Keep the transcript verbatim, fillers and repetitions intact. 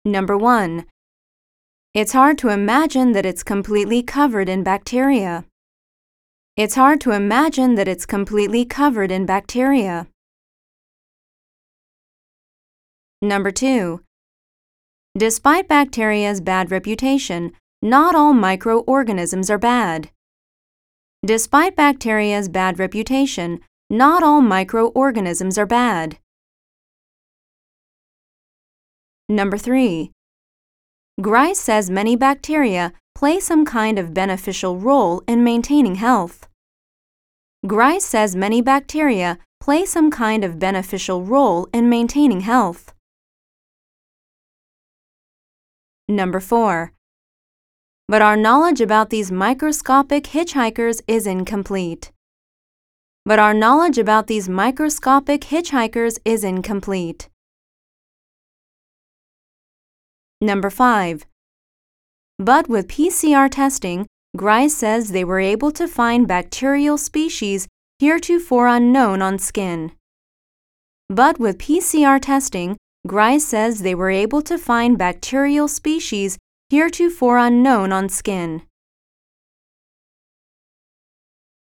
Number one. It's hard to imagine that it's completely covered in bacteria. It's hard to imagine that it's completely covered in bacteria. Number two. Despite bacteria's bad reputation, not all microorganisms are bad. Despite bacteria's bad reputation, not all microorganisms are bad. Number three. Grice says many bacteria play some kind of beneficial role in maintaining health. Grice says many bacteria play some kind of beneficial role in maintaining health. Number four. But our knowledge about these microscopic hitchhikers is incomplete. But our knowledge about these microscopic hitchhikers is incomplete. Number five. But with P C R testing, Grice says they were able to find bacterial species heretofore unknown on skin. But with P C R testing, Grice says they were able to find bacterial species heretofore unknown on skin.